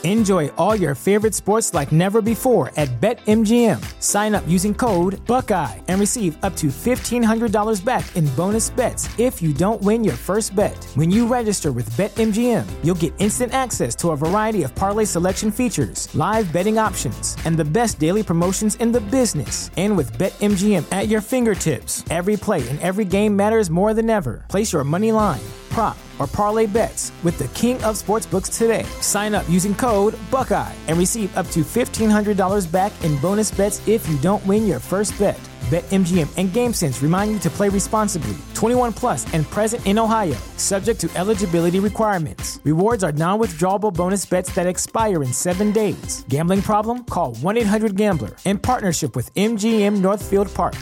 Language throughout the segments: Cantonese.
Enjoy all your favorite sports like never before at BetMGM. Sign up using code Buckeye and receive up to $1,500 back in bonus bets if you don't win your first bet. When you register with BetMGM, you'll get instant access to a variety of parlay selection features, live betting options, and the best daily promotions in the business. And with BetMGM at your fingertips, every play and every game matters more than ever. Place your money line, prop, or parlay bets with the king of sportsbooks today. Sign up using code Buckeye and receive up to $1,500 back in bonus bets if you don't win your first bet. BetMGM and GameSense remind you to play responsibly. 21 plus and present in Ohio, subject to eligibility requirements. Rewards are non-withdrawable bonus bets that expire in 7 days. Gambling problem? Call 1-800-GAMBLER. In partnership with MGM Northfield Park.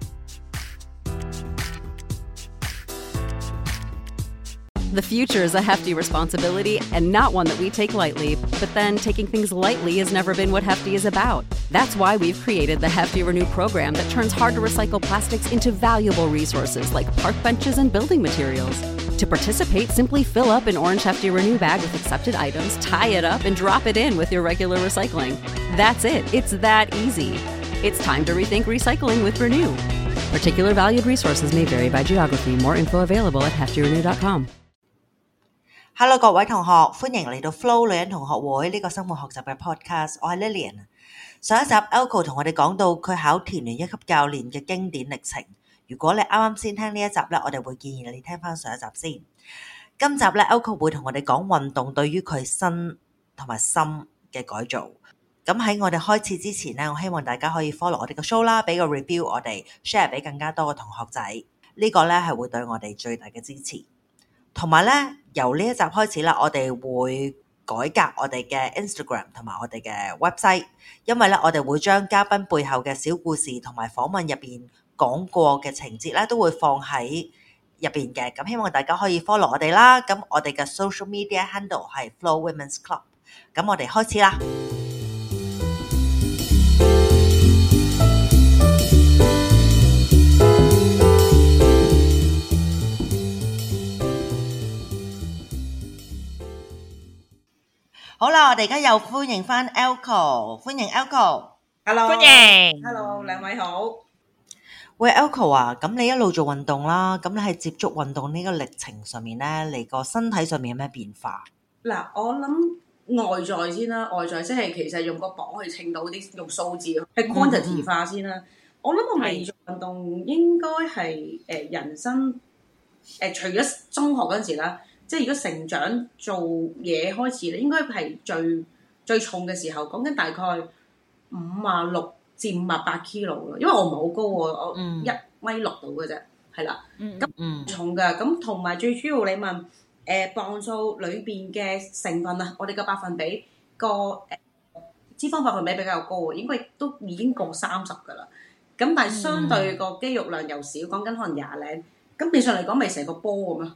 The future is a hefty responsibility and not one that we take lightly. But then taking things lightly has never been what Hefty is about. That's why we've created the Hefty Renew program that turns hard-to-recycle plastics into valuable resources like park benches and building materials. To participate, simply fill up an orange Hefty Renew bag with accepted items, tie it up, and drop it in with your regular recycling. That's it. It's that easy. It's time to rethink recycling with Renew. Particular valued resources may vary by geography. More info available at heftyrenew.com. Hello 各位同學，歡迎嚟到 Flo 女人同學會呢個生活學習嘅 podcast， 我係 Lillian。上一集 Elco 同我哋講到佢考田聯一級教練嘅經典歷程。如果你啱啱先聽呢一集呢，我哋會建議你聽翻上一集先。今集呢 Elco 會同我哋講運動對於佢身同埋心嘅改造。咁喺我哋開始之前呢，我希望大家可以 follow 我哋嘅 show 啦，俾個 review 我哋 share 俾更加多嘅同學仔。呢個呢係會對我哋最大嘅支持。同埋咧，由呢一集開始啦，我哋會改革我哋嘅 Instagram 同埋我哋嘅 website， 因為咧我哋會將嘉賓背後嘅小故事同埋訪問入邊講過嘅情節咧，都會放喺入邊嘅。咁希望大家可以 follow 我哋啦。咁我哋嘅 social media handle 係 Flo Women's Club。咁我哋開始啦。好啦，我哋而家又歡迎翻 Elco， 歡迎 Elco。Hello， 歡迎 ，Hello， 兩位好。喂 ，Elco 啊，咁你一路做運動啦，咁你喺接觸運動呢個歷程上面咧，你個身體上面有咩變化？ 嗱，我諗外在先啦，外在即係其實用個磅去稱到啲用數字係 quantity 化先啦。我諗我未做運動應該係人生除咗中學嗰陣時啦。即係如果成長做嘢開始咧，應該係最重嘅時候，講緊大概56至58 kilo 咯。因為我唔係好高喎，我1.6米度嘅啫，係啦。咁重㗎，咁同埋最主要你問磅數裏邊嘅成分啊，我哋嘅百分比個脂肪百分比比較高喎，應該都已經過30㗎啦。咁但係相對個肌肉量又少，講緊可能20零，咁變相嚟講咪成個波咁咯。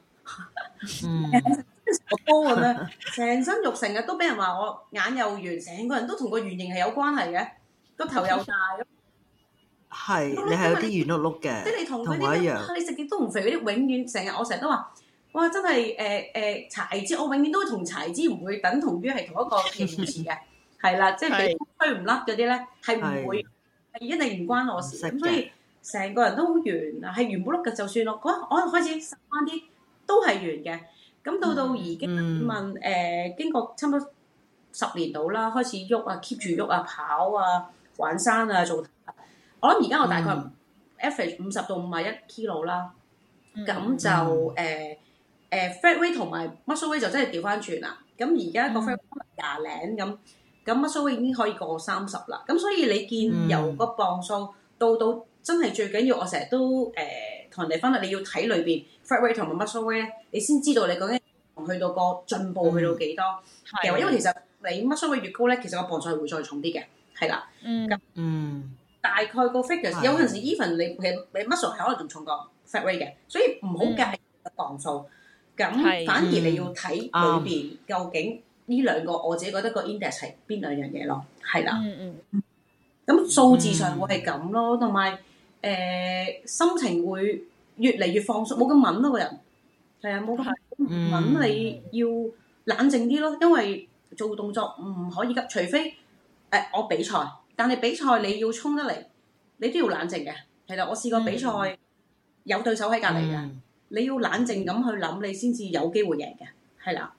個波咁樣，成身肉成日都俾人話我眼又圓，成個人都同個圓形係有關係嘅，個頭又大。 係，你係有啲圓碌碌嘅， 即係你同我一樣。 你食極都唔肥嗰啲，永遠我成日都話，哇！真係柴枝，我永遠都會同柴枝唔會等同於係同一個形容詞嘅，係啦，即係俾吹唔甩嗰啲咧，係唔會，係一定唔關我事。咁所以成個人都好圓啊，係圓碌碌嘅，就算我開始瘦翻啲。都係圓嘅，咁到而家問經過差唔多10年到啦，開始喐啊 ，keep 住喐啊，跑啊，玩山啊，做。我諗而家我大概 average 50到51 kilo 啦，咁就fat weight 同埋 muscle weight 就真係調翻轉啦。咁而家個 fat weight 20零咁 muscle weight 已經可以過30啦。咁所以你見由個磅數到真係最緊要，我成日都同人哋分享，你要睇裏邊 fat weight 同埋 muscle weight 咧，你先知道你究竟去到個進步去到幾多。因為其實你 muscle weight 越高咧，其實個磅數係會再重啲嘅，係啦。大概個 figures 有陣時 even 你 muscle 係可能仲重過 fat weight 嘅，所以唔好計磅數。咁反而你要睇裏邊究竟呢兩個，我自己覺得個 index 係邊兩樣嘢咯，係啦。咁數字上會係咁咯，同埋心情會越嚟越放鬆，冇咁敏咯個人，係啊，冇咁敏，你要冷靜啲咯，因為做動作唔可以急，除非我比賽，但係比賽你要衝得嚟，你都要冷靜嘅。係啦，我試過比賽有對手喺隔離嘅，你要冷靜咁去諗，你先至有機會贏嘅。係啦，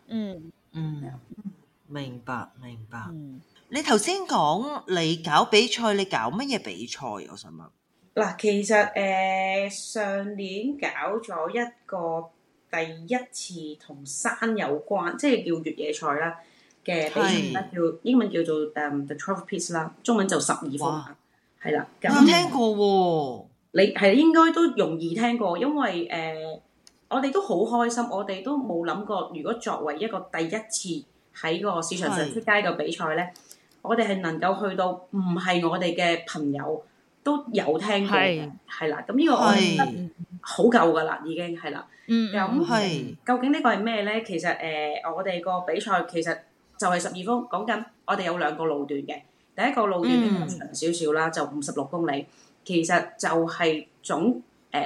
明白。你頭先講你搞比賽，你搞乜嘢比賽？我想問。 嗱，其實上年搞咗一個第一次同山有關，即係叫越野賽啦嘅比賽啦，叫英文叫做The 12 Peaks 啦，中文就12峰啦，係啦。 有聽過喎， 你係應該都容易聽過，因為我哋都好開心，我哋都冇諗過，如果作為一個第一次喺個市場上出街嘅比賽咧，我哋係能夠去到唔係我哋嘅朋友都有聽過嘅，係啦。咁呢個我覺得好夠㗎啦，已經係啦。咁究竟呢個係咩咧？其實我哋個比賽其實就係12峰，講緊我哋有2個路段嘅。第一個路段比較長少少啦，就56公里。其實就係總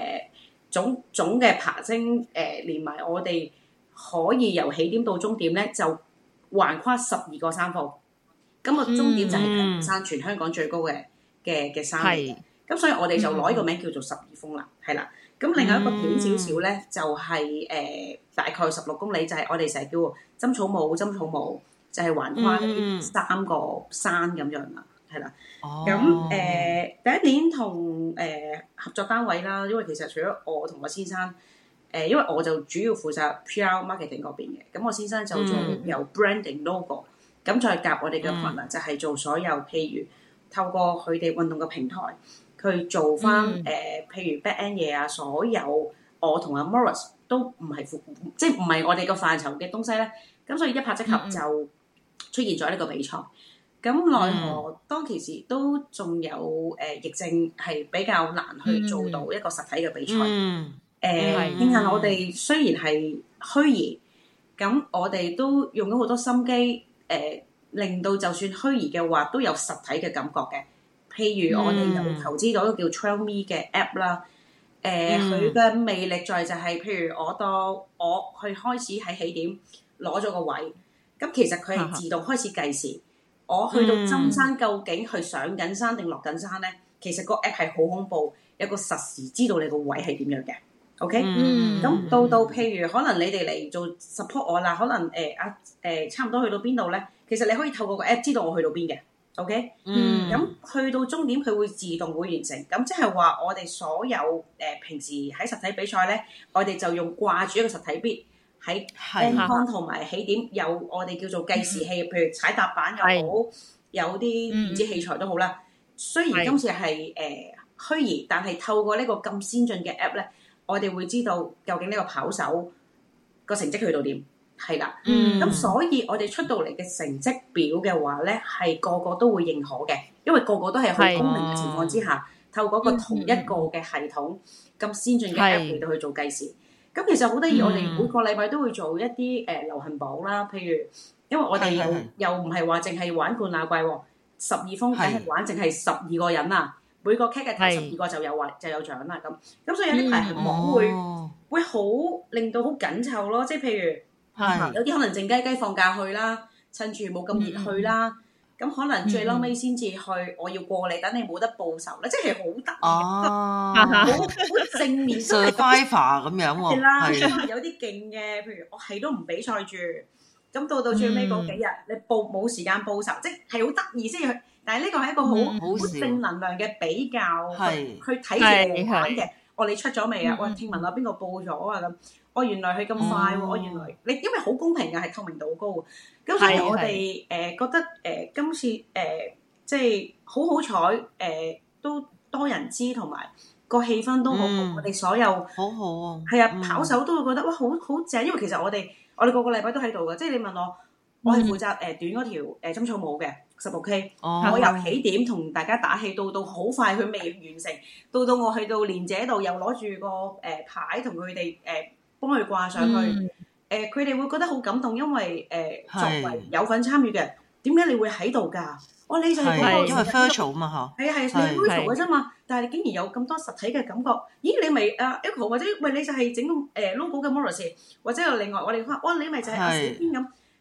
嘅爬升連埋我哋可以由起點到終點咧，就橫跨12個山峰。咁個終點就係太平山，全香港最高嘅山嚟嘅。咁所以我哋就攞呢個名叫做12峰啦，係啦。咁另外一個短少少咧，就係大概16公里，就係我哋成日叫針草舞，就係橫跨3個山咁樣啦，係啦。咁第一年同合作單位啦，因為其實除咗我同我先生，因為我就主要負責 PR marketing 嗰邊嘅，咁我先生就做由 branding logo，咁再夾我哋嘅 partner 就係做所有譬如透過佢哋運動嘅平台。佢做翻譬如 back end 嘢啊，所有我同阿 Morris 都唔係即係唔係我哋個範疇嘅東西咧，咁所以一拍即合就出現咗呢個比賽。咁奈何當其時都仲有疫症，係比較難去做到一個實體嘅比賽。慶幸我哋雖然係虛擬，咁我哋都用咗好多心機，令到就算虛擬嘅話都有實體嘅感覺嘅。譬如我哋有投資到一個叫 Trail Me 嘅 app 啦，佢嘅魅力在就係，譬如我去開始喺起點攞咗個位，咁其實佢係自動開始計時。我去到針山究竟去上緊山定落緊山咧，其實個 app 係好恐怖，有個實時知道你個位係點樣嘅。OK，咁到譬如可能你哋嚟做 support 我啦，可能差唔多去到邊度咧，其實你可以透過個 app 知道我去到邊嘅。OK，咁去到終點佢會自動會完成，咁即係話我哋所有平時喺實體比賽咧，我哋就用掛住一個實體咇喺 endpoint 同埋起點有我哋叫做計時器，譬如踩踏板又好，有啲電子器材都好啦。雖然今次係虛擬，但係透過呢個咁先進嘅 app 咧，我哋會知道究竟呢個跑手個成績去到點。係啦，咁所以我哋出到嚟嘅成績表嘅話咧，係個個都會認可嘅，因為個個都係好公平嘅情況之下，透過個同一個嘅系統咁先進嘅 app 嚟到去做計時。咁其實好得意，我哋每個禮拜都會做一啲流行榜啦，譬如因為我哋又唔係話淨係玩灌亞季喎，12峰梗係玩淨係12個人啊，每個 cat 嘅頭12個就有獎啦咁所以有啲排行榜會好令到好緊湊咯，即係譬如。有啲可能靜雞雞放假去啦，趁住冇咁熱去啦，咁可能最嬲尾先至去，我要過嚟等你冇得報仇咧，即係好得意，好正面，真係 survivor 咁樣喎。 係啦，有啲勁嘅，譬如我係都唔比賽住，咁到最尾嗰幾日，你冇時間報仇，即係好得意先去。但係呢個係一個好正能量嘅比較，去睇住你玩嘅。你出咗未啊？聽聞邊個報咗啊？咁。原來佢咁快喎！原來你因為好公平嘅，係透明度好高嘅，咁所以我哋覺得今次即係好彩都多人知，同埋個氣氛都好好。我哋所有好好啊， 係啊，跑手都會覺得哇好正，因為其實我哋個個禮拜都喺度嘅。即係你問我係負責短嗰條針草舞嘅16K，我由起點同大家打氣到好快，佢未完成，到我去到連者度又攞住個牌同佢哋幫佢掛上去，佢哋會覺得好感動，因為作為有份參與嘅，點解你會喺度㗎？你就係嗰個， 因為 virtual 嘛嗬， 係你 virtual 嘅啫嘛，但係你竟然有咁多實體嘅感覺，咦？你咪Echo 或者喂你就係整logo 嘅 Morris，或者有另外我哋話你咪就係阿小編咁，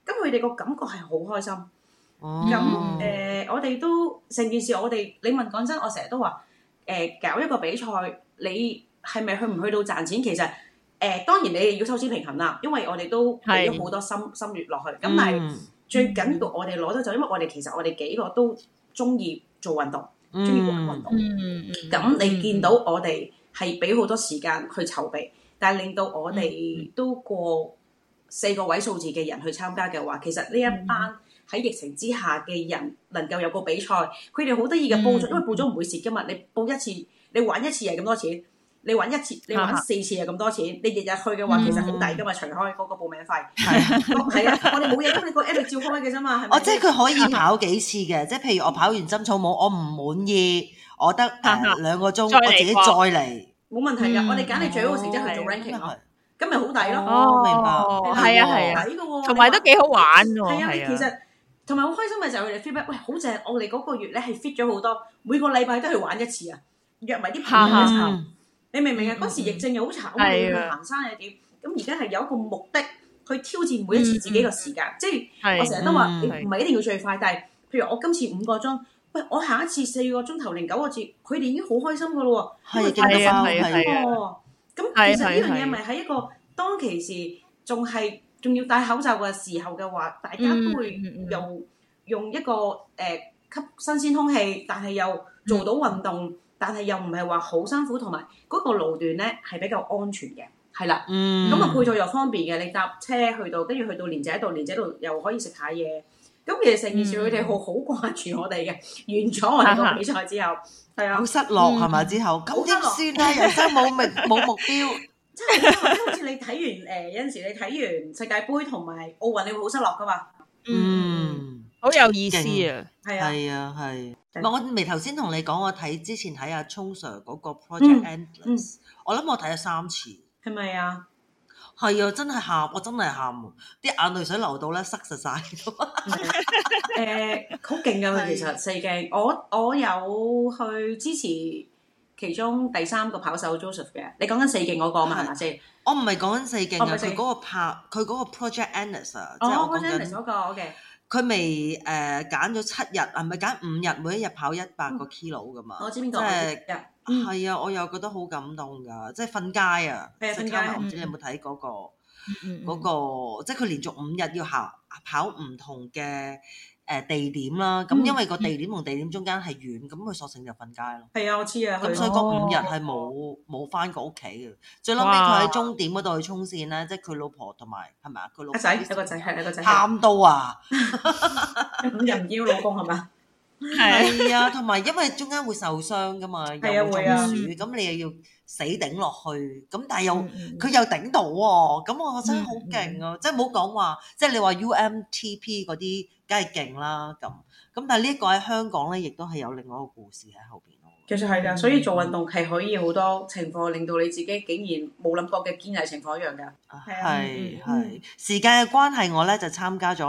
咁佢哋個感覺係好開心。咁我哋都成件事，你問講真，我成日都話搞一個比賽，你係咪去唔去到賺錢？其實當然你要收支平衡啦，因為我哋都俾咗好多心血落去。咁但係最緊要我哋攞得就因為我哋其實我哋幾個都中意做運動，中意玩運動。咁你見到我哋係俾好多時間去籌備，但係令到我哋都過4個位數字嘅人去參加嘅話，其實呢一班喺疫情之下嘅人能夠有個比賽，佢哋好得意嘅報咗，因為報咗唔會蝕噶嘛。你報一次，你玩一次係咁多錢，你玩一次，你玩4次係咁多錢。你日日去嘅話，其實好抵噶嘛，除開嗰個報名費。係啊，我哋冇嘢，咁你個 app 照開嘅啫嘛，係咪？ 即係佢可以跑幾次嘅，即係譬如我跑完針草帽，我唔滿意，我得2個鐘，我自己再嚟， 冇問題㗎。我哋揀你最好嘅成績去做 ranking 咯，咁咪好抵咯。 明白。 係啊， 抵㗎喎， 同埋都幾好玩喎。 係啊，其實同埋好開心嘅就係佢哋 feedback，喂，好正！我哋嗰個月咧係 fit 咗好多，每個禮拜都去玩一次啊，約埋啲朋友一齊。你明唔明啊？嗰時疫症又好慘，你去行山又點？咁而家係有一個目的去挑戰每一次自己個時間，即係我成日都話，你唔係一定要最快，但係譬如我今次5個鐘，喂，我下一次4個鐘頭零9個字，佢哋已經好開心噶咯喎，因為勁得快喎。咁其實呢樣嘢咪喺一個當其時仲要戴口罩嘅時候嘅話，大家都會用一個吸新鮮空氣，但係又做到運動，但係又唔係話好辛苦，同埋嗰個路段咧係比較安全嘅，係啦。咁啊配套又方便嘅，你搭車去到，跟住去到蓮仔度，蓮仔度又可以食下嘢。咁其實成件事佢哋好掛住我哋嘅，完咗我哋個比賽之後，係啊， 好失落係咪？之後咁點算咧？人生冇目標。 真係好似你睇完有陣時你睇完世界盃同埋奧運，你會好失落噶嘛？ 好有意思啊！ 係啊，係。我未頭先同你講，我之前睇阿聰 Sir 嗰個 Project Endless，我諗我睇咗3次。 係咪啊？ 係啊，真係喊，我真係喊，啲眼淚水流到咧塞實晒。 好勁㗎佢其實4鏡，我有去支持其中第3個跑手 Joseph 嘅。你講緊4鏡嗰個嘛係咪先？ 我唔係講緊4鏡啊，佢嗰個 Project Endless 啊，即係我講緊嗰個 OK。 佢未揀咗7日，係咪揀5日？每一日跑100個 kilo 噶嘛？ 我知邊個？ 係啊，我又覺得好感動㗎，即係瞓街啊！ 瞓街， 唔知你有冇睇嗰個？即係佢連續5日要跑唔同嘅地點啦。咁因為個地點同地點中間係遠，咁佢索性就瞓街咯。 係啊，我知啊。 咁所以嗰5日係冇翻過屋企嘅。最撚尾佢喺終點嗰度去衝線咧，即係佢老婆同埋係咪啊？佢老婆有個仔係一個仔。 喊到啊 ！5日唔要老公係嘛？ 係啊，同埋因為中間會受傷噶嘛，又中暑，咁你又要死頂落去，咁但係佢又頂到喎，咁我真係好勁啊！即係唔好講話，即係你話 UMTP 嗰啲，梗係勁啦咁，但係呢一個喺香港咧，亦都係有另外一個故事喺後邊咯。 其實係㗎，所以做運動係可以好多情況令到你自己竟然冇諗過嘅堅毅情況一樣㗎。 係時間嘅關係，我咧就參加咗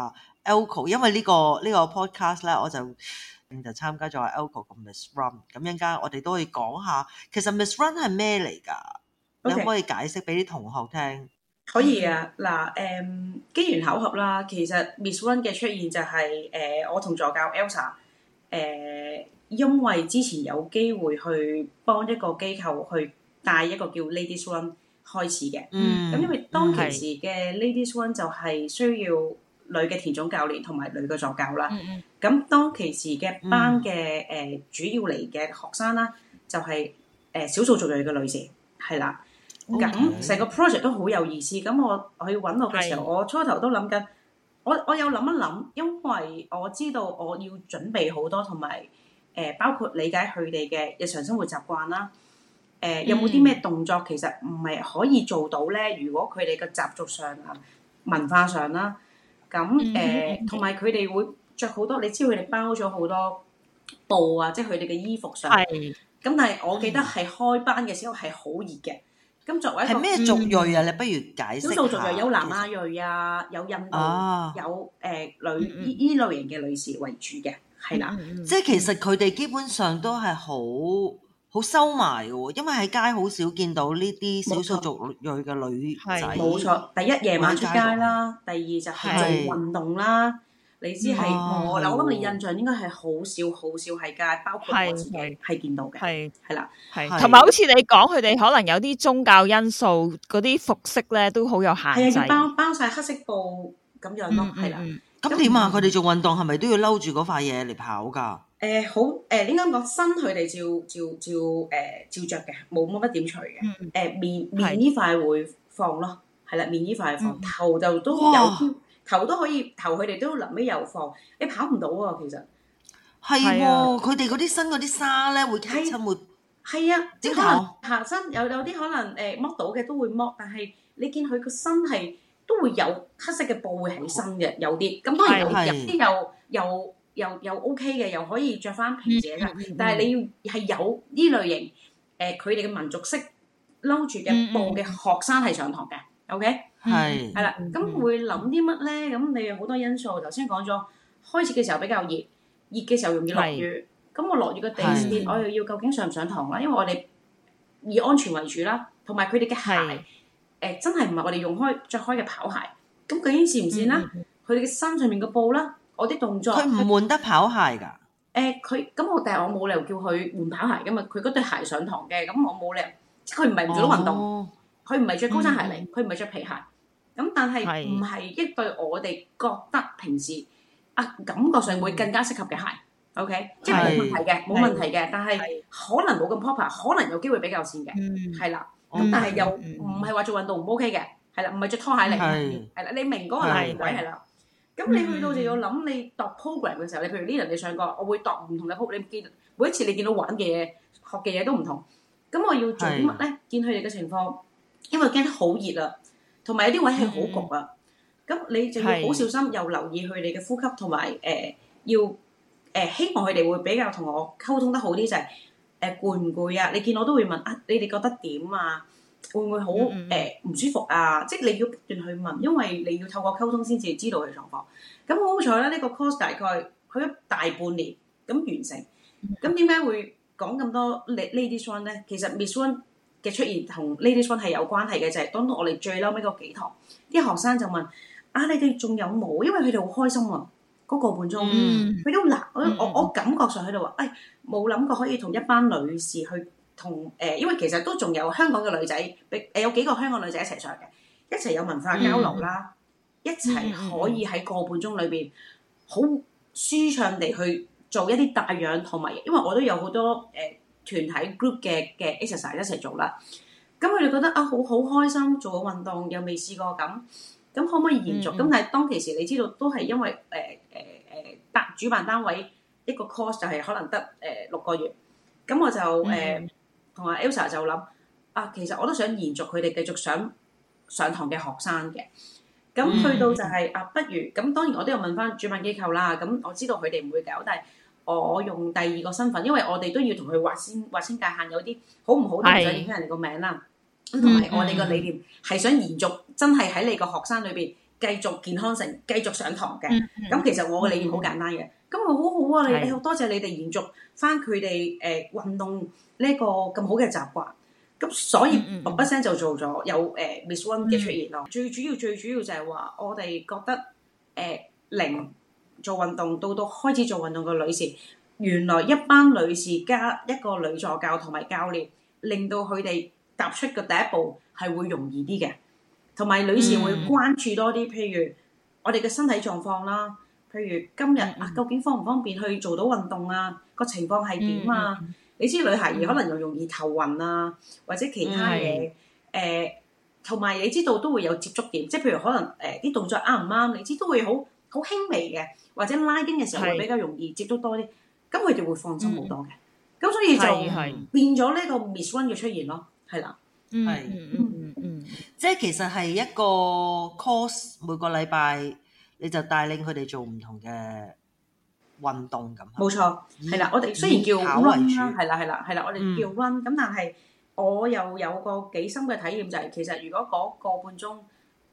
Elco， 因為呢個 podcast 咧，我就參加咗Elco 個 Miss Run， 咁陣間我哋都可以講下，其實 Miss Run 係咩嚟㗎？你可唔可以解釋俾啲同學聽？ 可以啊，嗱，機緣巧合啦，其實 Miss Run 嘅出現就係我同助教 Elsa，因為之前有機會去幫一個機構去帶一個叫 Ladies Run 開始嘅，咁因為當其時嘅 Ladies Run 就係需要女嘅田總教練同埋女嘅助教啦，咁當其時嘅班嘅主要嚟嘅學生啦，就係少數族裔嘅女士，係啦，咁成個 project 都好有意思。咁我去揾我嘅時候，我初頭都諗緊，我有諗一諗，因為我知道我要準備好多，同埋包括理解佢哋嘅日常生活習慣啦，有冇啲咩動作其實唔係可以做到咧？如果佢哋嘅習俗上啊、文化上啦。咁同埋佢哋會着好多，你知佢哋包咗好多布啊，即係佢哋嘅衣服上。咁但係我記得係開班嘅時候係好熱嘅。咁作為一個係咩族裔啊？你不如解釋下。 少數族裔有南亞裔啊，有印度，有女依類型嘅女士為主嘅，係啦。 即係其實佢哋基本上都係好好收埋嘅喎，因為喺街好少見到呢啲少數族裔嘅女仔。 冇錯，第一夜晚出街啦，第二就係做運動啦。你知係我諗你印象應該係好少喺街，包括我自己係見到嘅。係啦， 同埋好似你講，佢哋可能有啲宗教因素，嗰啲服飾咧都好有限制。 係啊，包晒黑色布咁樣咯，係啦。 咁點啊？佢哋做運動係咪都要摟住嗰塊嘢嚟跑㗎？ 好應該講身佢哋照着嘅，冇乜點除嘅。面呢塊會放咯，係啦，面呢塊放，頭就都有。頭都可以，頭佢哋都臨尾又放，你跑唔到啊！其實係喎，佢哋嗰啲身嗰啲紗咧會棘親，會係啊，即係可能下身有啲可能剝到嘅都會剝，但係你見佢個身係都會有黑色嘅布會喺身嘅，有啲咁當然有啲又 OK 嘅，又可以着翻皮者㗎，但係你要係有呢類型佢哋嘅民族式摟住嘅布嘅學生係上堂嘅 ，OK。係啦，咁會諗啲乜咧？咁你有好多因素。頭先講咗，開始嘅時候比較熱嘅時候容易落雨。咁我落雨嘅地線，我又要究竟上唔上堂啦？因為我哋以安全為主啦，同埋佢哋嘅鞋真係唔係我哋用着開嘅跑鞋。咁究竟跣唔跣啦？佢哋嘅身上面嘅布啦，我啲動作佢唔換得跑鞋㗎。 但係我冇理由叫佢換跑鞋㗎嘛。佢嗰對鞋上堂嘅，咁我冇理由，即係佢唔係唔做到運動，佢唔係着高踭鞋嚟，佢唔係着皮鞋。咁但係唔係一對我哋覺得平時感覺上會更加適合嘅鞋 ，OK， 即係冇問題嘅，但係可能冇咁 proper， 可能有機會比較跣嘅，係啦。咁但係又唔係話做運動唔 OK 嘅，係啦，唔係着拖鞋嚟，係啦，你明嗰個難位係啦。咁你去到就要諗你度 program 嘅時候，你譬如呢輪你上過，我會度唔同嘅 program，你見每一次你見到玩嘅嘢、學嘅嘢都唔同。咁我要做啲乜咧？見佢哋嘅情況，因為驚得好熱啦。同埋有啲位係好焗啊，咁你就要好小心，又留意佢哋嘅呼吸，同埋要希望佢哋會比較同我溝通得好啲，就係攰唔攰啊？你見我都會問啊，你哋覺得點啊？會唔會好唔舒服啊？即係你要不斷去問，因為你要透過溝通先至知道佢狀況。咁好彩咧，呢個 course 大概去咗大半年咁完成。咁點解會講咁多 Ladies Run 咧？其實 Miss Run嘅出現同 Ladies Run 係有關係嘅，就係當我哋最嬲尾嗰幾堂，啲學生就問：你哋仲有冇？因為佢哋好開心啊，嗰個半鐘，佢都嗱，我感覺上喺度話，冇諗過可以同一班女士去同因為其實都仲有香港嘅女仔，有幾個香港女仔一齊上嘅，一齊有文化交流啦，一齊可以喺個半鐘裏邊好舒暢地去做一啲帶氧，同埋因為我都有好多團體 group 嘅 exercise 一齊做啦，咁佢哋覺得好開心，做個運動又未試過咁可唔可以延續？咁但係當其時你知道都係因為主辦單位一個 course 就係可能得6個月，咁我就同阿 Elsa 就諗其實我都想延續佢哋繼續上堂嘅學生嘅，咁去到就係不如咁，當然我都有問翻主辦機構啦，咁我知道佢哋唔會搞，但係我用第二個身份，因為我哋都要同佢劃清界限，有啲好唔好都唔想影響人哋個名啦。咁同埋我哋個理念係想延續，真係喺你個學生裏邊繼續健康成，繼續上堂嘅。咁其實我個理念好簡單嘅。咁我好啊，你好多謝你哋延續翻佢哋運動呢個咁好嘅習慣。咁所以噥一聲就做咗有Miss Run 嘅出現咯。最主要就係話我哋覺得零做運動到開始做運動嘅女士，原來一班女士加一個女助教同埋教練，令到佢哋踏出嘅第一步係會容易啲嘅，同埋女士會關注多啲，譬如我哋嘅身體狀況啦，譬如今日究竟方唔方便去做到運動啊？個情況係點啊？你知女孩兒可能又容易頭暈啊，或者其他嘢同埋你知道都會有接觸點，即係譬如可能啲動作啱唔啱，你知都會好輕微嘅，或者拉筋嘅時候會比較容易接觸多啲，咁佢哋會放鬆好多嘅。咁所以就變咗呢個 Miss Run 嘅出現咯，係啦， 即係其實係一個 course， 每個禮拜你就帶領佢哋做唔同嘅運動咁。冇錯，係啦，我哋雖然叫 run 啦，係啦，我哋叫 run，咁但係我又有個幾深嘅體驗就係，其實如果嗰個半鐘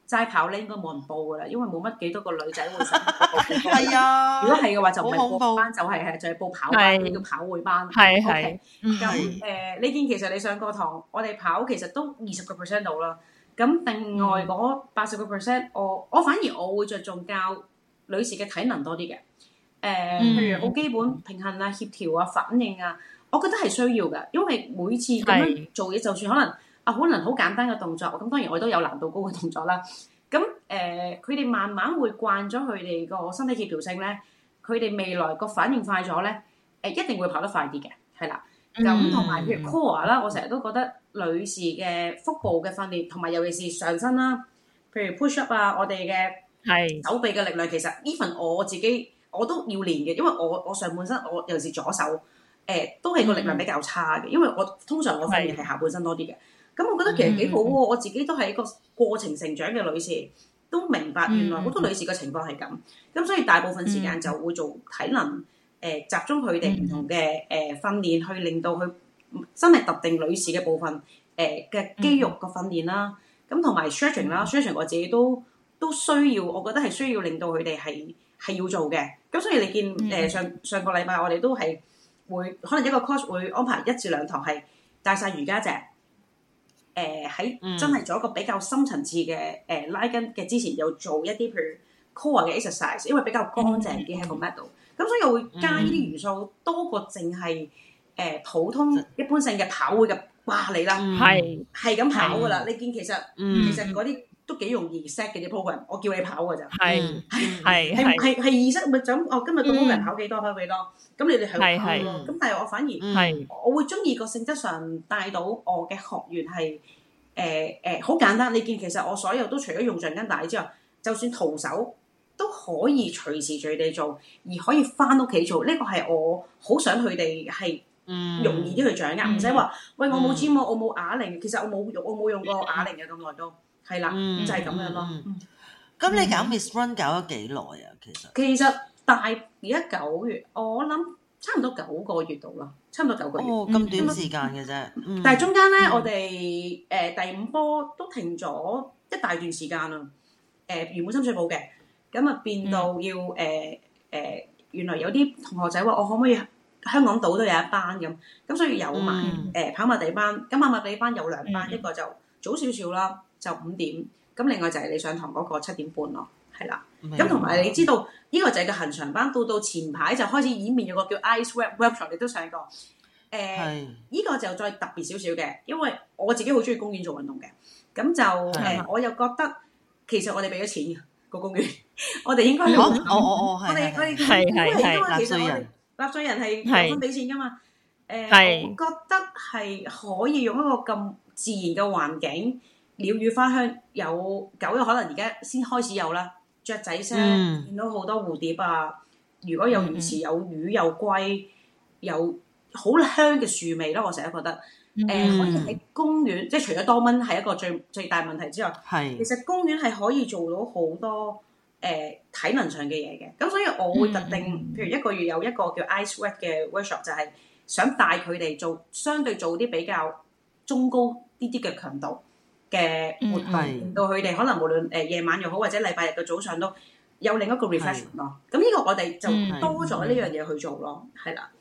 齋跑咧應該冇人報噶啦，因為冇乜幾多個女仔會上報。 係啊， 如果係嘅話，就唔係好恐怖報班，就係報跑班，呢叫跑會班。 係 OK， 係咁你見其實你上個堂，我哋跑其實都20% 到啦。咁另外嗰80%，我反而我會着重教女士嘅體能多啲嘅。譬如好基本平衡啊、協調啊、反應啊，我覺得係需要嘅，因為每次咁樣做嘢，就算可能好簡單嘅動作，咁當然我都有難度高嘅動作啦。咁佢哋慢慢會慣咗佢哋個身體協調性咧，佢哋未來個反應快咗咧，一定會跑得快啲嘅，係啦。咁同埋譬如 core 啦，我成日都覺得女士嘅腹部嘅訓練，同埋尤其是上身啦，譬如 push up 啊，我哋嘅手臂嘅力量，其實 even 我自己我都要練嘅，因為我上半身我尤其是左手，都係個力量比較差嘅，因為我通常我訓練係下半身多啲嘅。咁我覺得其實幾好喎，我自己都係一個過程成長嘅女士，都明白原來好多女士嘅情況係咁，咁所以大部分時間就會做體能。集中佢哋唔同嘅訓練，去令到佢真係特定女士嘅部分嘅肌肉嘅訓練啦。咁同埋 stretching 啦，stretching 我自己都需要，我覺得係需要令到佢哋係要做嘅。咁所以你見上個禮拜我哋都係會可能一個 course 會安排1至2堂係帶晒瑜伽席，喺真係做一個比較深層次嘅拉筋嘅之前，又做一啲譬如 core 嘅 exercise， 因為比較乾淨啲喺個 mat 度。咁所以我會加呢啲元素多過淨係普通一般性嘅跑會嘅，哇你啦，係咁跑噶啦。你見其實嗰啲都幾容易 set 嘅啲 program， 我叫你跑㗎咋，係易 set 咪就咁。今日個 program 跑幾多跑幾多，咁你哋係跑咯。咁但係我反而我會中意個性質上帶到我嘅學員係好簡單。你見其實我所有都除咗用橡筋帶之外，就算徒手都可以隨時隨地做，而可以翻屋企做。呢個係我好想佢哋係容易啲去掌握，唔使話喂我冇 gym 我冇啞鈴，其實我冇用過啞鈴嘅咁耐都係啦，就係咁樣咯。 咁你搞 Miss Run 搞咗幾耐啊？ 其實而家9月，我諗差唔多9個月度啦，差唔多9個月。 哦，咁短時間嘅啫。 但係中間咧，我哋第5波都停咗一大段時間啦。原本深水埗嘅。咁啊變到要原來有啲同學仔話我可唔可以香港島都有一班咁所以有埋跑馬地班。咁跑馬地班有2班，一個就早少少啦，就5點，咁另外就係你上堂嗰個7點半咯，係啦。咁同埋你知道呢個就係個恆常班，到前排就開始演變咗個叫 Ice Workshop， 你都上過。呢個就再特別少少嘅，因為我自己好中意公園做運動嘅，咁就我又覺得其實我哋俾咗錢嘅。個公園，我哋應該我哋係其實我哋納稅人係有份俾錢噶嘛。我覺得係可以用一個咁自然嘅環境，鳥語花香，有狗有可能而家先開始有啦，雀仔聲，見到好多蝴蝶啊。如果有魚池有魚有龜，有好香嘅樹味咯。我成日覺得可以喺公園，即係除咗多蚊係一個最大問題之外，其實公園係可以做到好多體能上嘅嘢嘅。咁所以我會特定，譬如1個月有一個叫 Ice Work 嘅 workshop， 就係想帶佢哋相對做啲比較中高啲嘅強度嘅活動，令到佢哋可能無論夜晚又好或者禮拜日嘅早上都有另一個 refreshment 咯。咁呢個我哋就多咗呢樣嘢去做咯，係啦。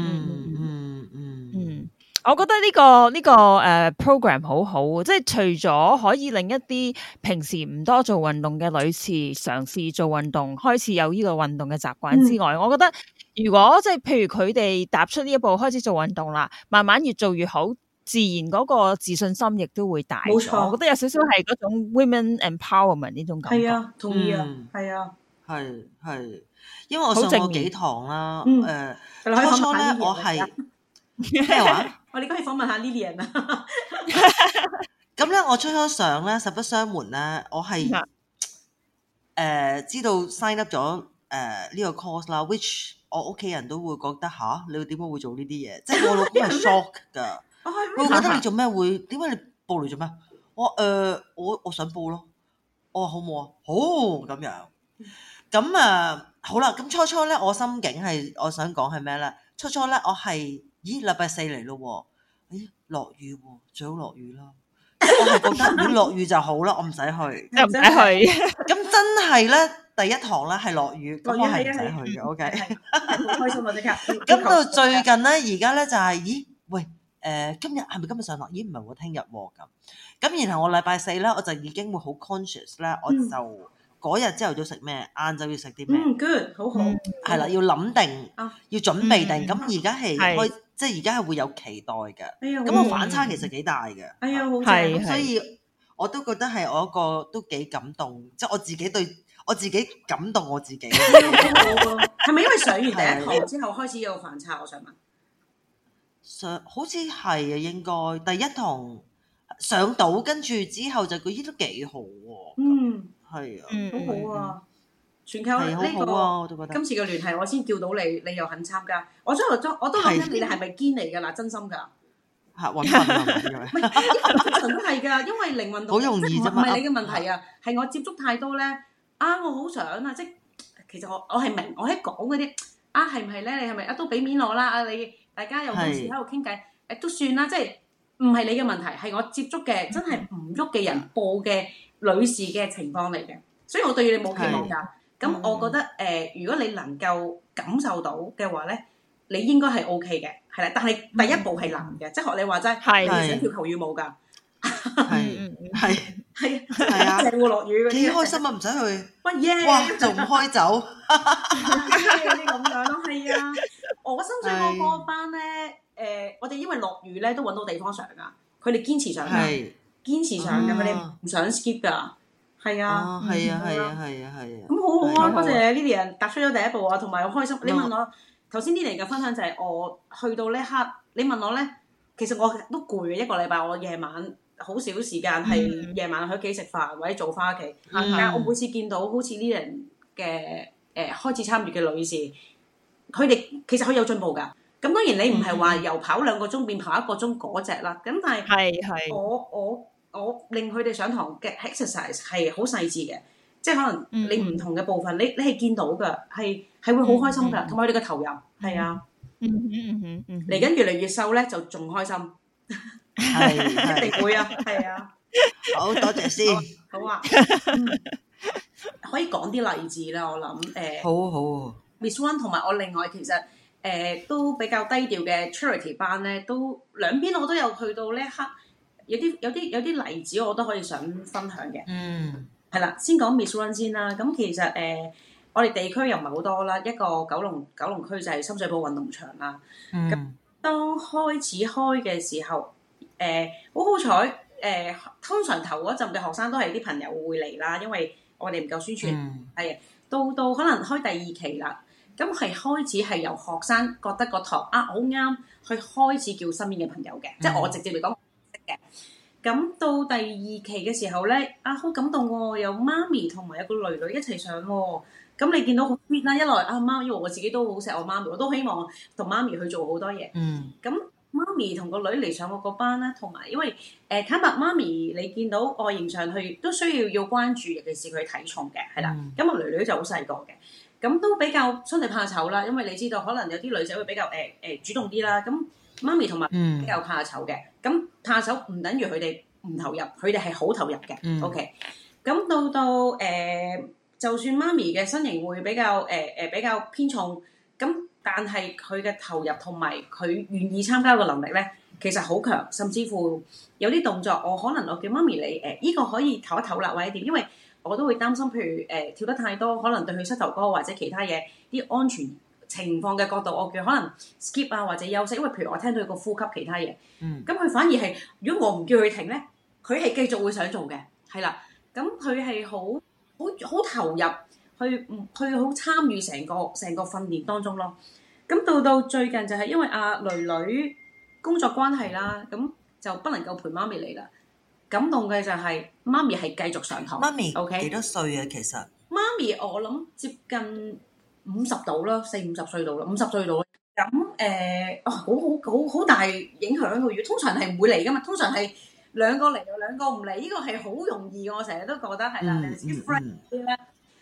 我覺得呢個program 好好，即係除咗可以令一啲平時唔多做運動嘅女士嘗試做運動，開始有呢個運動嘅習慣之外，我覺得如果即係譬如佢哋踏出呢一步開始做運動啦，慢慢越做越好，自然嗰個自信心亦都會大。冇錯，我覺得有少少係嗰種 women empowerment 呢種感覺。係啊，同意啊，係啊， 係，因為我上過幾堂啦，初初咧我係咩話？ 我哋可以訪問下 Lilian 啊。 咁咧，我初上咧，實不相瞞咧，我係知道 sign up 咗呢個 course 啦 ，which 我屋企人都會覺得吓，你點解會做呢啲嘢？即係我老公係 shock 㗎，佢覺得你做咩會？點解你報嚟做咩？我想報咯。我話好冇啊？好咁樣。咁好啦。咁初咧，我心境係我想講係咩咧？初咧，我係禮拜4嚟咯喎，落雨喎，最好落雨啦。 我係覺得如果落雨就好啦，我唔使去。 又唔使去。 咁真係咧，第一堂咧係落雨，咁我係唔使去嘅。OK， 好開心啊！即刻。 咁到最近咧，而家咧就係，咦？喂，今日係咪今日上堂？咦，唔係喎，聽日喎咁。咁然後我禮拜四咧，我就已經會好 conscious 咧，我就嗰日朝頭早食咩，晏晝要食啲咩。 good， 好好。 係啦，要諗定，要準備定。咁而家係即係而家係會有期待嘅。咁我反差其實幾大嘅。 哎呀，好正。所以我都覺得係我一個都幾感動，即係我自己對我自己感動我自己。 係咪因為上完第一堂之後開始有反差？我想問。 好似係啊，應該第一堂上到，跟住之後就覺得都幾好喎。係啊， 好好啊，全靠呢個今次嘅聯繫，我先叫到你，你又肯參加。我都諗緊你哋係咪堅嚟㗎啦？真心㗎。 嚇，揾笨啊！ 唔係，通常都係㗎，因為靈運動好容易啫嘛。 唔係你嘅問題啊，係我接觸太多咧。我好想啊，即係其實我係明，我喺講嗰啲係唔係咧？你係咪都俾面我啦？你大家又好似喺度傾偈，都算啦，即係唔係你嘅問題，係我接觸嘅真係唔喐嘅人報嘅女士嘅情況嚟嘅，所以我對你冇期望㗎。咁我覺得如果你能夠感受到嘅話咧，你應該係 OK 嘅，係啦。但係第一步係難嘅，即係學你話齋，你想跳球羽舞㗎，係啊，正會落雨嗰啲，幾開心啊！唔使去，哇，仲唔開走？嗰啲咁樣咯，係啊。我深水埗嗰個班咧，我哋因為落雨咧都揾到地方上㗎，佢哋堅持上㗎，堅持上㗎，佢哋唔想 skip 㗎，係啊，係啊。咁好好啊，多謝 Lilian 踏出咗第一步啊，同埋好開心。你問我頭先 Lilian 嘅分享就係我去到呢刻，你問我咧，其實我都攰嘅，一個禮拜我夜晚好少時間係夜晚喺屋企食飯或者早翻屋企，但係我每次見到好似 Lilian 嘅開始參與嘅女士。佢哋其實佢有進步㗎，咁當然你唔係話由跑2個鐘變跑1個鐘嗰隻啦，咁但係我令佢哋上堂嘅 exercise 係好細緻嘅，即係可能你唔同嘅部分，你係見到㗎，係會好開心㗎，同埋佢哋嘅投入係啊，嚟緊越嚟越瘦咧就仲開心，一定會啊，係啊， 好多謝先， 好啊，可以講啲例子啦，我諗好。 Miss One 同埋我另外其實都比較低調嘅 charity 班咧，都兩邊我都有去到呢一刻，有啲例子我都可以想分享嘅。係啦，先講 Miss One 先啦。咁其實我哋地區又唔係好多啦，一個九龍區就係深水埗運動場啦。咁當開始開嘅時候，好彩通常頭嗰陣嘅學生都係啲朋友會嚟啦，因為我哋唔夠宣傳。係到可能開第2期啦。咁係開始係由學生覺得個堂好啱，去開始叫身邊嘅朋友嘅，即係我直接嚟講識嘅。咁到第2期嘅時候咧，好感動喎，有媽咪同埋有個女女一齊上喎。咁你見到好 sweet 啦，一來媽，因為我自己都好錫我媽咪，我都希望同媽咪去做好多嘢。咁媽咪同個女嚟上我個班啦，同埋因為坦白媽咪你見到外形上去都需要關注，尤其是佢體重嘅，係啦。咁個女女就好細個嘅。咁都比較相對怕醜啦，因為你知道可能有啲女仔會比較主動啲啦。咁媽咪同埋比較怕醜嘅，咁怕醜唔等於佢哋唔投入，佢哋係好投入嘅。OK， 咁到就算媽咪嘅身形會比較偏重，咁但係佢嘅投入同埋佢願意參加嘅能力咧，其實好強，甚至乎有啲動作我可能我叫媽咪你呢個可以唞一唞啦，或者點，因為我都會擔心，譬如跳得太多，可能對佢膝頭哥或者其他嘢啲安全情況嘅角度，我叫可能 skip 或者休息，因為譬如我聽到佢個呼吸其他嘢，咁佢反而係如果我唔叫佢停咧，佢係繼續會想做嘅，係啦，咁佢係好投入，去好參與成個訓練當中咯。咁到最近就係因為女女工作關係啦，咁就不能夠陪媽咪嚟啦。感動嘅就係媽咪係繼續上堂。媽咪 OK 幾多歲啊？其實媽咪我諗接近50度啦，40-50歲度啦，50歲度啦。咁好大影響嘅。通常係唔會嚟噶嘛，通常係2個嚟，2個唔嚟。呢個係好容易，我成日都覺得係啦。啲 friend 啲咧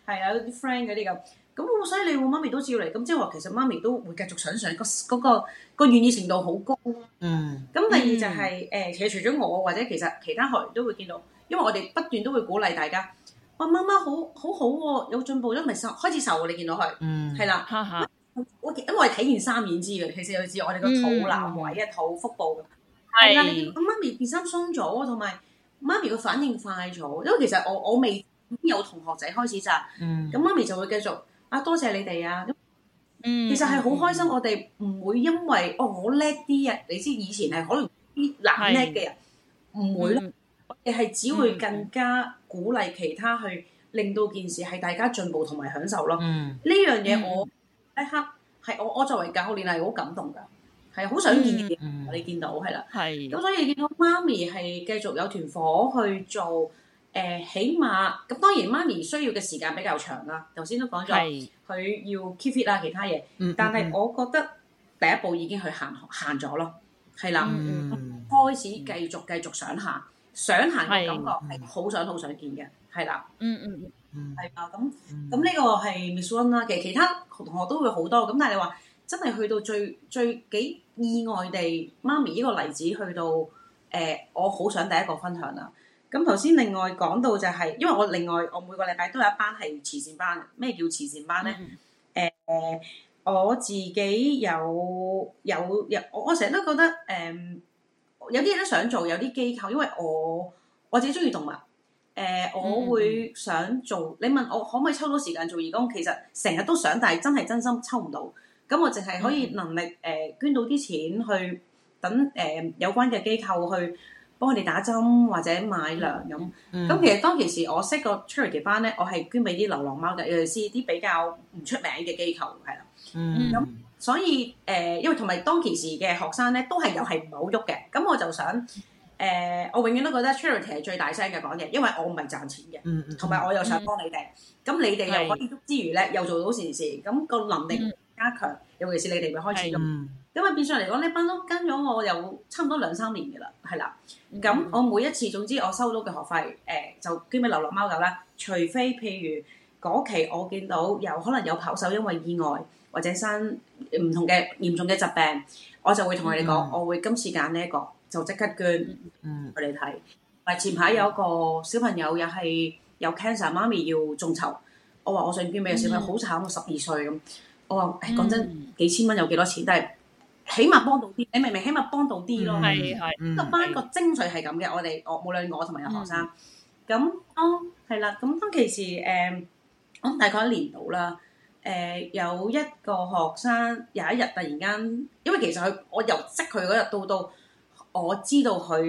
係啊，啲 friend 嗰啲咁。咁好犀利喎！媽咪都照嚟，咁即係話其實媽咪都會繼續想上個願意程度好高。咁第二就係其實除咗我或者其實其他學員都會見到，因為我哋不斷都會鼓勵大家。哇！媽媽好喎，有進步咗，咪開始瘦，你見到佢係啦。因為我哋睇件衫已經知嘅，其實有時我哋個肚腩位啊、肚腹部咁。係啦，你見到媽咪件衫鬆咗，同埋媽咪個反應快咗。因為其實我未已經有同學仔開始咋，咁媽咪就會繼續多謝你哋啊。其實係好開心，我哋唔會因為我叻啲啊，你知以前係可能啲懶叻嘅人唔會咯，我哋係只會更加鼓勵其他去令到件事係大家進步同埋享受咯。呢樣嘢我一刻係我作為教練係好感動㗎。係好想見嘅，你見到係啦，咁所以見到媽咪係繼續有團火去做，起碼咁當然媽咪需要嘅時間比較長啦。頭先都講咗，佢要 keep fit 啊，其他嘢，但係我覺得第一步已經去行咗咯，係啦，開始繼續想行嘅感覺係好想見嘅，係啦，係啊，咁呢個係 Miss Run 啦，其他同學都會好多，咁但係你話。真係去到最幾意外地，媽咪呢個例子去到我好想第一個分享啦。咁頭先另外講到就係，因為我另外我每個禮拜都有一班係慈善班。咩叫慈善班咧？我自己有我成日都覺得有啲嘢都想做，有啲機構，因為我自己中意動物。我會想做。你問我可唔可以抽到時間做義工？其實成日都想，但係真心抽唔到。咁我淨係可以能力捐到啲錢去等有關嘅機構去幫佢哋打針或者買糧咁。咁其實當其時我識個 charity 班咧，我係捐俾啲流浪貓嘅，尤其是啲比較唔出名嘅機構係啦。咁所以因為同埋當其時嘅學生咧都係又係唔係好喐嘅。咁我就想我永遠都覺得 charity 係最大聲嘅講嘢，因為我唔係賺錢嘅，同埋我又想幫你哋。咁你哋又可以喐之餘咧，又做到善事，咁個能力加強，尤其是你哋咪開始咁，因為變相嚟講呢班都跟咗我有差唔多2-3年嘅啦，係啦。咁我每一次總之我收到嘅學費就捐俾流浪貓狗啦，除非譬如嗰期我見到可能有跑手因為意外或者生唔同嘅嚴重嘅疾病，我就會同佢哋講，我會今次揀呢一個就即刻捐佢哋睇。前排有一個小朋友又係有 cancer， 媽咪要眾籌，我話我想捐俾個小朋友，好慘，12歲咁。我話講真，幾千蚊有幾多錢？但係起碼幫到啲，你明唔明？起碼幫到啲咯。個班個精髓係咁嘅，我無論我同埋有學生。咁係啦，咁當其時我大概1年到啦。有一個學生有一日突然間，因為其實我由識佢嗰日到我知道佢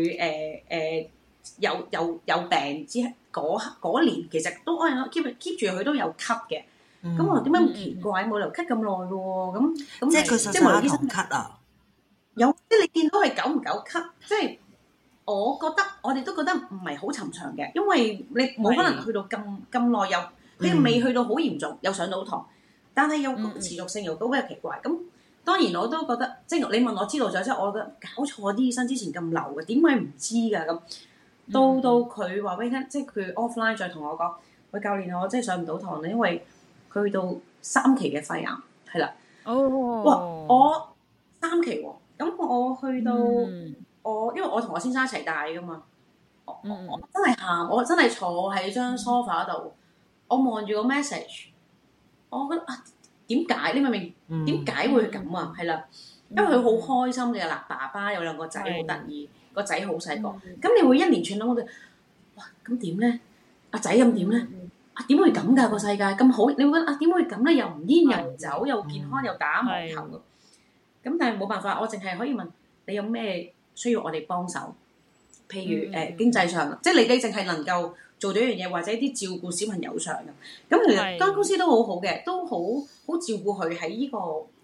有病之嗰年，其實都我 keep 住佢都有咳嘅。咁我點解咁奇怪？冇理由咳咁耐嘅喎，咁即係佢實實堂咳啊！ 有即係你見到佢久唔久咳，即係我覺得我哋都覺得唔係好尋常嘅，因為你冇可能去到咁耐又你未去到好嚴重，又上到堂，但係又持續性又都比較奇怪。咁當然我都覺得，即係你問我知道咗之後，我覺得搞錯啲醫生之前咁流嘅，點解唔知㗎？咁到佢話俾你聽，即係佢 offline 再同我講，喂教練，我真係上唔到堂啦，因為佢去到3期嘅肺癌，係啦。哇！我3期喎，咁我去到因為我同我先生一齊帶噶嘛，我真係喊，我真係坐喺張 sofa 度，我望住個 message， 我覺得點解？你明唔明？點解會咁啊？係啦，因為佢好開心嘅啦，爸爸有2個仔，好得意，個仔好細個，咁你會一連串諗我哋，哇！咁點咧？阿仔咁點咧？點會咁㗎？個世界咁好，你會覺得點會咁咧？又唔煙又唔酒又健康又打網球咁，但係冇辦法，我淨係可以問你有咩需要我哋幫手？譬如經濟上，即係你淨係能夠做到一樣嘢，或者啲照顧小朋友上咁。其實間公司都好好嘅，都好照顧佢喺呢個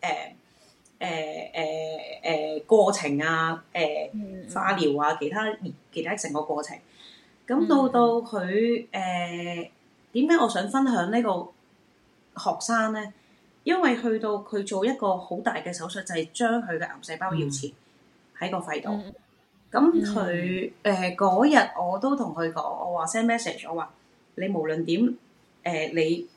過程啊，化療啊，其他成個過程。咁到佢點解我想分享呢個學生咧？因為去到佢做一個好大嘅手術，就係將佢嘅癌細胞要切喺個肺度。咁佢嗰日我都同佢講，我話 send message， 我話你無論點你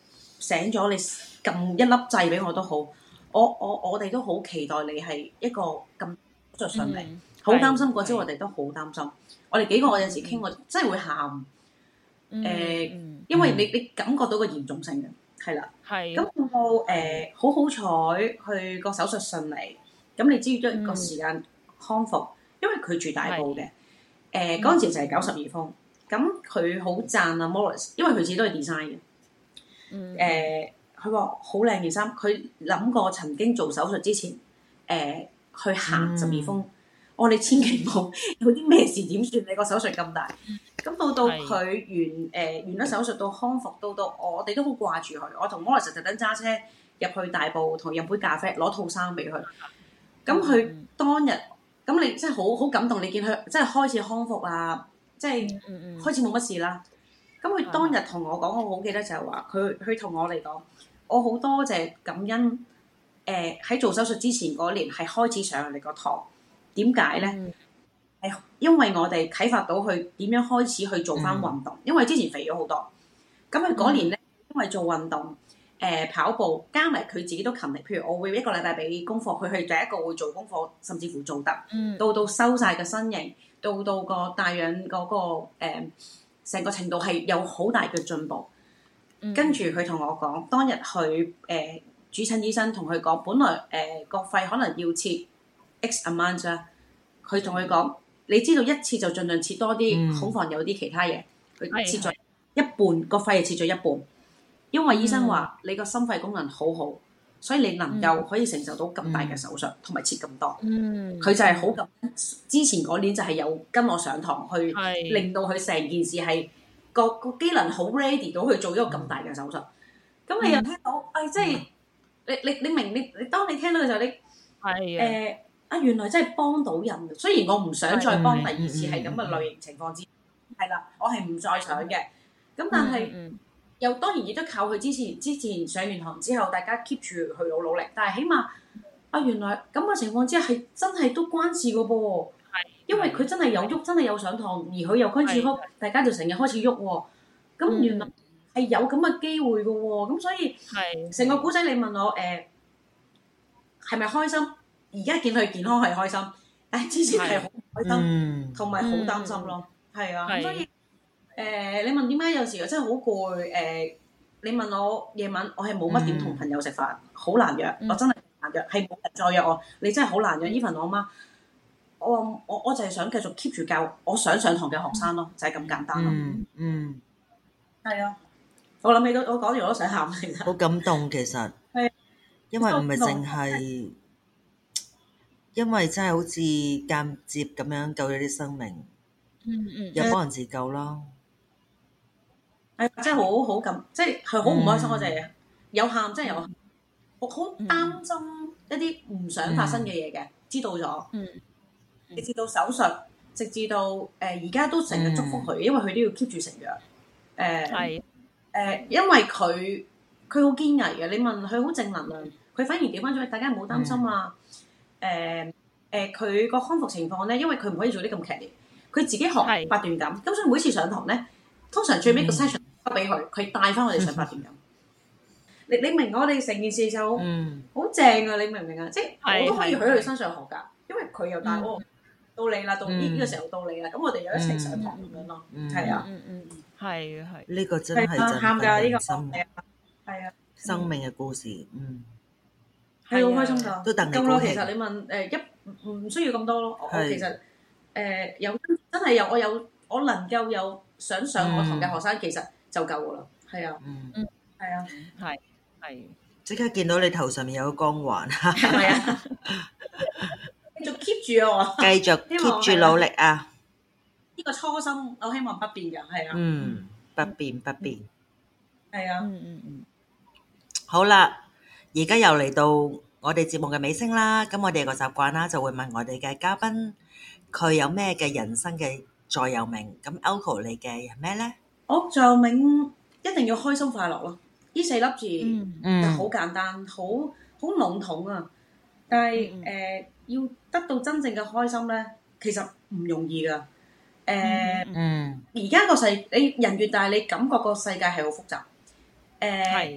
醒咗，你撳一粒掣俾我都好，我哋都好期待你係一個咁手術順利，好擔心嗰朝我哋都好擔心。我哋幾個我有時傾，我真係會喊。因為你感覺到個嚴重性嘅，係啦。係。咁我好好彩，去個手術順利。咁你知一個時間康復，因為佢住大埔嘅。嗰陣時就係92風。咁佢好讚啊 Morris， 因為佢自己都係 design 嘅。佢話好靚件衫，佢諗過曾經做手術之前，去行12風。我哋千祈唔好有啲咩事點算？你個手術咁大，咁到佢完咗手術到康復，到我哋都好掛住佢。我同 Morris 特登揸車入去大埔，同飲杯咖啡，攞套衫俾佢。咁佢當日，咁你真係好感動。你見佢真係開始康復啊，即係開始冇乜事啦。咁佢當日同我講，我好記得就係話，佢同我嚟講，我好多謝感恩。喺做手術之前嗰年係開始上嚟個堂。點解咧？係因為我哋啟發到佢點樣開始去做翻運動，因為之前肥咗好多。咁佢嗰年咧，因為做運動，跑步，加埋佢自己都勤力。譬如我會一個禮拜俾功課，佢係第一個會做功課，甚至乎做得。到收晒個身形，到個帶氧嗰個成個程度係有好大嘅進步。跟住佢同我講，當日佢主診醫生同佢講，本來個肺可能要切X amount 啊，佢同佢講，你知道一次就盡量切多啲，恐防有啲其他嘢。佢切咗一半，個肺係切咗一半，因為醫生話你個心肺功能好好，所以你能夠可以承受到咁大嘅手術，同埋切咁多。佢就係好咁，之前嗰年就係有跟我上堂去，令到佢成件事係個機能好 ready 到去做一個咁大嘅手術。咁你又聽到，即係你明你當你聽到嘅時候，你原來真係幫到人。雖然我唔想再幫第二次係咁嘅類型情況之，係啦，我係唔再想嘅。咁但係又當然亦都靠佢之前上完堂之後，大家 keep 住去努力。但係起碼原來咁嘅情況之下係真係都關事嘅噃。因為佢真係有喐，真係有上堂，而佢又開始喐，大家就成日開始喐喎。咁原來係有咁嘅機會嘅喎。咁所以成個古仔你問我係咪開心？而家見佢健康係開心，之前係好唔開心，同埋好擔心咯。係啊，所以你問點解有時真係好攰？你問我夜晚，我係冇乜點同朋友食飯，好難約。我真係難約，係冇人再約我。你真係好難約。even 我媽，我就係想繼續 keep 住教我想上堂嘅學生咯，就係咁簡單咯。係啊，我諗起我講完我都想喊，其實好感動。其實因為唔係淨係。因為真係好似間接咁樣救咗啲生命，又幫人自救啦。 真係好感，即係好唔開心嗰隻嘢，有喊真係有喊，我好擔心一啲唔想發生嘅嘢嘅，知道咗。直至到手術，直至到而家都成日祝福佢，因為佢都要 keep 住食藥。因為佢好堅毅嘅，你問佢好正能量，佢反而調翻咗，大家唔好擔心啊。佢個康復情況咧，因為佢唔可以做啲咁劇烈，佢自己學八段錦，咁所以每次上堂咧，通常最尾個 session 都俾佢帶翻我哋上八段錦。你明我哋成件事就好正啊！你明唔明啊？即係我都可以喺佢身上學㗎，因為佢又帶我到你啦，到呢個時候到你啦，咁我哋又一齊上堂咁樣咯。係啊， 係呢個真係喊㗎呢個係啊， 生命嘅故事， 係好開心㗎， 都戥你咁咯。其實你問唔需要咁多咯。我其實有真係我能夠有想上我堂嘅學生，其實就夠㗎啦。係啊，係啊， 係。 即刻見到你頭上面有個光環， 係咪啊？繼續 keep 住啊！ 繼續 keep 住努力啊！ 呢個初心我希望不變㗎，係啊。 不變。 係啊。 好啦，而家又嚟到我哋節目嘅尾聲啦。咁我哋個習慣啦，就會問我哋嘅嘉賓，佢有咩嘅人生嘅座右銘。咁 Elco 你嘅係咩咧？ 我座右銘一定要開心快樂咯。呢4粒字就好簡單，好籠統啊！但係要得到真正嘅開心咧，其實唔容易噶。而家個你人越大，你感覺個世界係好複雜。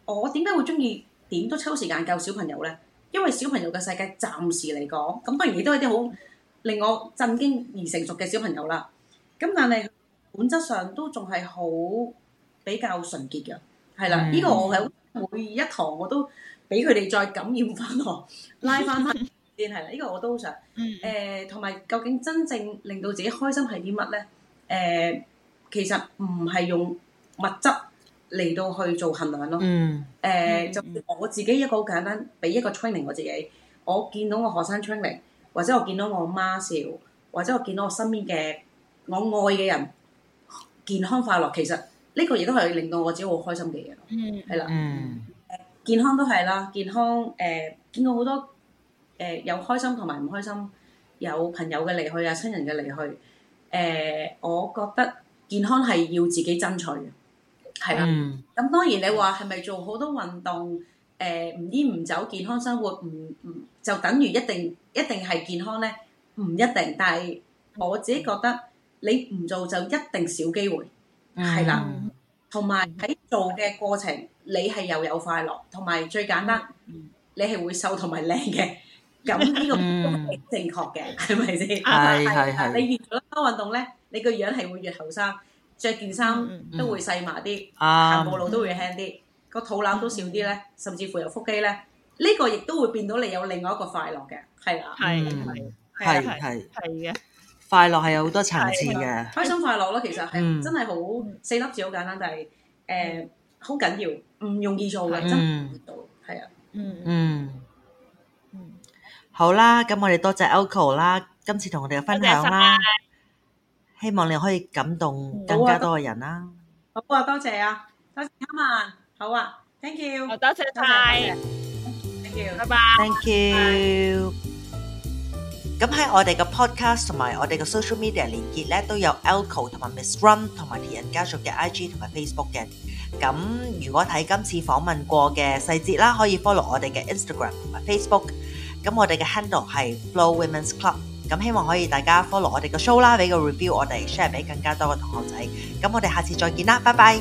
我點解會中意點都抽時間教小朋友咧？因為小朋友嘅世界暫時嚟講，咁當然亦都係啲好令我震驚而成熟嘅小朋友啦。咁但係本質上都仲係好比較純潔嘅，係啦。呢個我係每一堂我都俾佢哋再感染翻我，拉翻先係啦。呢個我都好想同埋究竟真正令到自己開心係啲乜咧？其實唔係用物質嚟到去做衡量咯。就我自己一個好簡單，俾一個 training 我自己，我見到我學生 training， 或者我見到我媽笑，或者我見到我身邊嘅我愛嘅人健康快樂，其實呢個亦都係令到我自己好開心嘅嘢咯。係啦，健康都係啦，健康見到好多有開心同埋唔開心，有朋友嘅離去啊，親人嘅離去，我覺得健康係要自己爭取嘅。係啦，咁當然你話係咪做好多運動，唔煙唔酒健康生活，唔就等於一定係健康咧？唔一定，但係我自己覺得你唔做就一定少機會，係啦。同埋喺做嘅過程，你係又有快樂，同埋最簡單，你係會瘦同埋靚嘅。咁呢個都係正確嘅，係咪先？係。你越做得多運動咧，你個樣係會越後生。着件衫都會細碼啲，行步路都會輕啲，個肚腩都少啲咧，甚至乎有腹肌咧，呢個亦都會變到你有另外一個快樂嘅，係啦，係嘅， 快樂係有好多層次嘅， 開心快樂咯，其實係真係好4粒字好簡單，但係好緊要，唔容易做嘅，真係唔容易做，係啊， 好啦，咁我哋多謝 Elco 啦，今次同我哋嘅分享啦。希望你可以感動更加多嘅人啦。 好啊，多謝啊，多謝Carmen，好啊 ，thank you， 多謝晒 ，thank you， 拜拜 ，thank you。咁喺我哋嘅 podcast 同埋我哋嘅 social media 連結咧，都有 Elco 同埋 Miss Run 同埋鐵人家族嘅 IG 同埋 Facebook 嘅。咁如果睇今次訪問過嘅細節啦，可以 follow 我哋嘅 Instagram 同埋 Facebook。咁我哋嘅 handle 係 Flo Women's Club。咁希望可以大家 follow 我哋個 show 啦，俾個 review 我哋 share 俾更加多嘅同學仔。咁我哋下次再見啦，拜拜。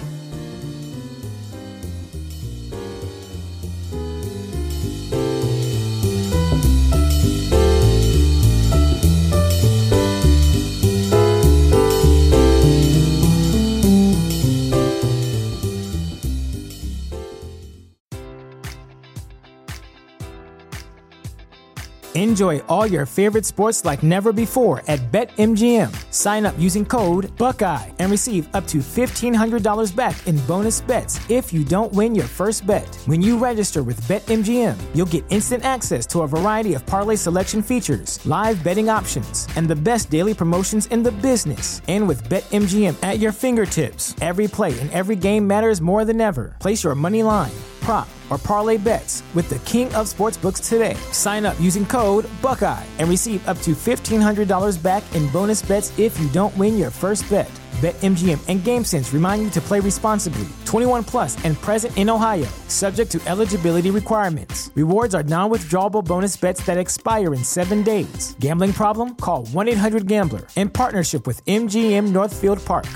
Enjoy all your favorite sports like never before at BetMGM. Sign up using code Buckeye and receive up to $1,500 back in bonus bets if you don't win your first bet. When you register with BetMGM, you'll get instant access to a variety of parlay selection features, live betting options, and the best daily promotions in the business. And with BetMGM at your fingertips, every play and every game matters more than ever. Place your money line, prop, or parlay bets with the king of sportsbooks today. Sign up using code Buckeye and receive up to $1,500 back in bonus bets if you don't win your first bet. BetMGM and GameSense remind you to play responsibly. 21 plus and present in Ohio, subject to eligibility requirements. Rewards are non-withdrawable bonus bets that expire in 7 days. Gambling problem? Call 1-800-GAMBLER. In partnership with MGM Northfield Park.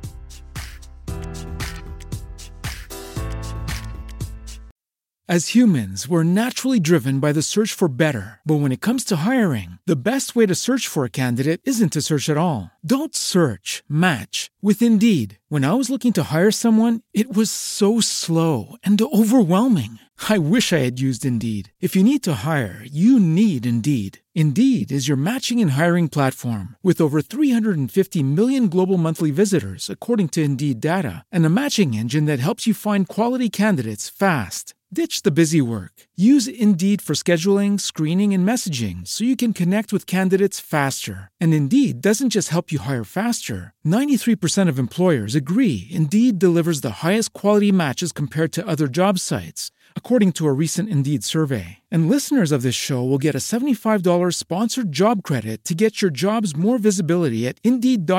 As humans, we're naturally driven by the search for better. But when it comes to hiring, the best way to search for a candidate isn't to search at all. Don't search, match with Indeed. When I was looking to hire someone, it was so slow and overwhelming. I wish I had used Indeed. If you need to hire, you need Indeed. Indeed is your matching and hiring platform with over 350 million global monthly visitors, according to Indeed data, and a matching engine that helps you find quality candidates fast. Ditch the busy work. Use Indeed for scheduling, screening, and messaging so you can connect with candidates faster. And Indeed doesn't just help you hire faster. 93% of employers agree Indeed delivers the highest quality matches compared to other job sites, according to a recent Indeed survey. And listeners of this show will get a $75 sponsored job credit to get your jobs more visibility at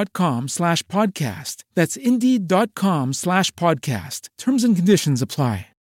Indeed.com/podcast. That's Indeed.com/podcast. Terms and conditions apply.